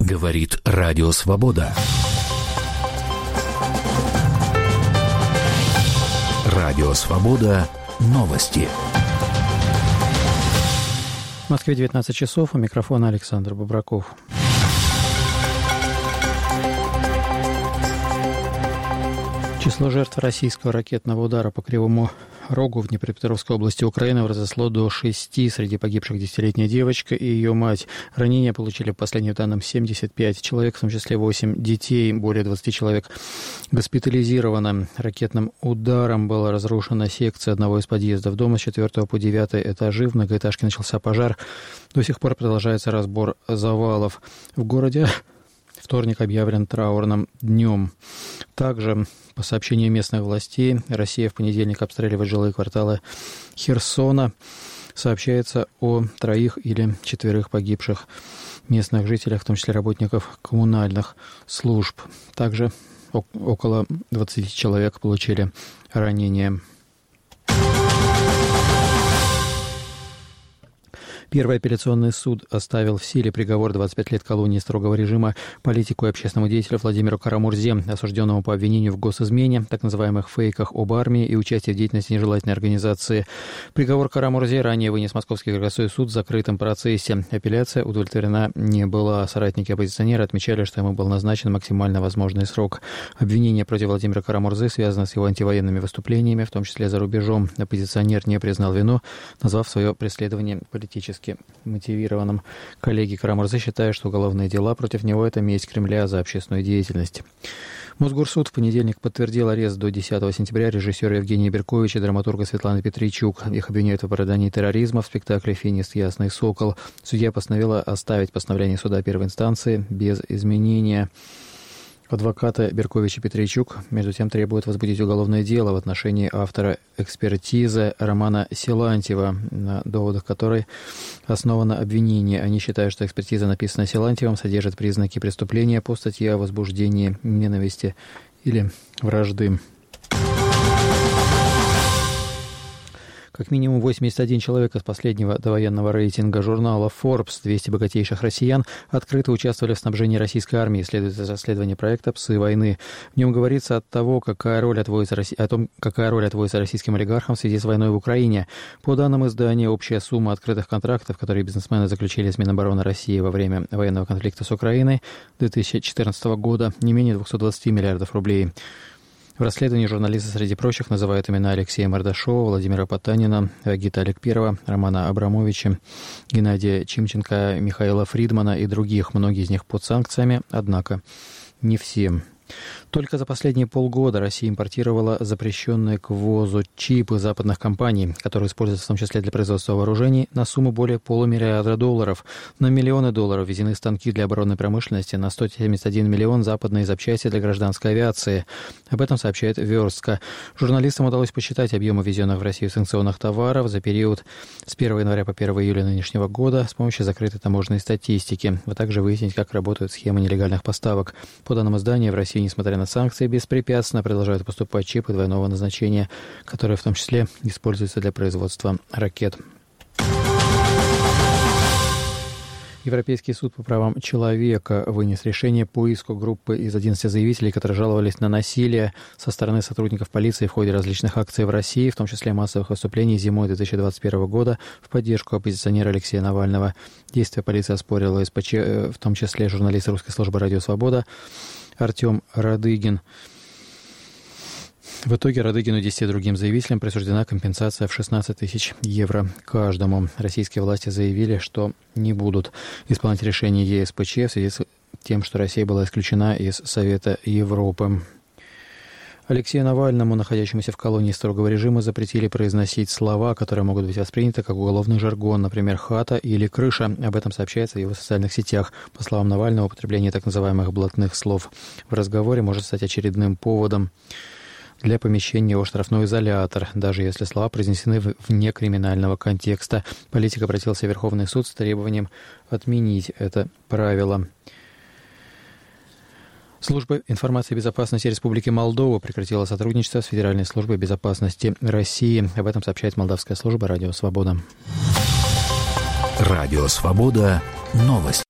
Говорит Радио Свобода. Радио Свобода. Новости. В Москве 19 часов. У микрофона Александр Бобраков. Число жертв российского ракетного удара по Кривому Рогу в Днепропетровской области Украины возросло до 6. Среди погибших 10-летняя девочка и ее мать. Ранения получили, по последним данным, 75 человек, в том числе 8 детей. Более 20 человек госпитализировано. Ракетным ударом была разрушена секция одного из подъездов дома с 4 по 9 этажи. В многоэтажке начался пожар. До сих пор продолжается разбор завалов. В городе вторник объявлен траурным днем. Также, по сообщению местных властей, Россия в понедельник обстреливает жилые кварталы Херсона. Сообщается о 3 или 4 погибших местных жителях, в том числе работников коммунальных служб. Также около 20 человек получили ранения. Первый апелляционный суд оставил в силе приговор 25 лет колонии строгого режима политику и общественному деятелю Владимиру Карамурзе, осужденному по обвинению в госизмене, так называемых фейках об армии и участии в деятельности нежелательной организации. Приговор Карамурзе ранее вынес Московский городской суд в закрытом процессе. Апелляция удовлетворена не была. Соратники оппозиционера отмечали, что ему был назначен максимально возможный срок. Обвинение против Владимира Карамурзы связано с его антивоенными выступлениями, в том числе за рубежом. Оппозиционер не признал вину, назвав свое преследование политическим мотивированным. Коллеги Карамурзы считают, что уголовные дела против него – это месть Кремля за общественную деятельность. Мосгорсуд в понедельник подтвердил арест до 10 сентября режиссера Евгения Берковича и драматурга Светланы Петричук. Их обвиняют в оправдании терроризма в спектакле «Финист. Ясный сокол». Судья постановила оставить постановление суда первой инстанции без изменения. Адвокаты Беркович и Петричук, между тем, требуют возбудить уголовное дело в отношении автора экспертизы Романа Силантьева, на доводах которой основано обвинение. Они считают, что экспертиза, написанная Силантьевым, содержит признаки преступления по статье о возбуждении ненависти или вражды. Как минимум 81 человек из последнего довоенного рейтинга журнала Forbes 200 богатейших россиян открыто участвовали в снабжении российской армии, следует из расследования проекта «Псы войны». В нем говорится о том, какая роль отводится российским олигархам в связи с войной в Украине. По данным издания, общая сумма открытых контрактов, которые бизнесмены заключили с Минобороны России во время военного конфликта с Украиной 2014 года, не менее 220 миллиардов рублей. В расследовании журналисты, среди прочих, называют имена Алексея Мордашова, Владимира Потанина, Гиталия Кперова, Романа Абрамовича, Геннадия Чимченко, Михаила Фридмана и других. Многие из них под санкциями, однако не все. Только за последние полгода Россия импортировала запрещенные к ввозу чипы западных компаний, которые используются в том числе для производства вооружений, на сумму более $500 миллиона. На миллионы долларов ввезены станки для оборонной промышленности, на 171 миллион западные запчасти для гражданской авиации. Об этом сообщает Верстка. Журналистам удалось посчитать объемы ввезенных в Россию санкционных товаров за период с 1 января по 1 июля нынешнего года с помощью закрытой таможенной статистики, а также выяснить, как работают схемы нелегальных поставок. По данным издания, в России, несмотря на санкции, беспрепятственно продолжают поступать чипы двойного назначения, которые в том числе используются для производства ракет. Европейский суд по правам человека вынес решение по иску группы из 11 заявителей, которые жаловались на насилие со стороны сотрудников полиции в ходе различных акций в России, в том числе массовых выступлений зимой 2021 года в поддержку оппозиционера Алексея Навального. Действия полиции оспорила СПЧ, в том числе журналист русской службы «Радио Свобода» Артем Радыгин. В итоге Радыгину и 10 другим заявителям присуждена компенсация в 16 тысяч евро каждому. Российские власти заявили, что не будут исполнять решение ЕСПЧ в связи с тем, что Россия была исключена из Совета Европы. Алексею Навальному, находящемуся в колонии строгого режима, запретили произносить слова, которые могут быть восприняты как уголовный жаргон, например, «хата» или «крыша». Об этом сообщается в его социальных сетях. По словам Навального, употребление так называемых блатных слов в разговоре может стать очередным поводом для помещения в штрафной изолятор, даже если слова произнесены вне криминального контекста. Политик обратился в Верховный суд с требованием отменить это правило. Служба информации и безопасности Республики Молдова прекратила сотрудничество с Федеральной службой безопасности России. Об этом сообщает молдавская служба «Радио Свобода». Радио Свобода. Новости.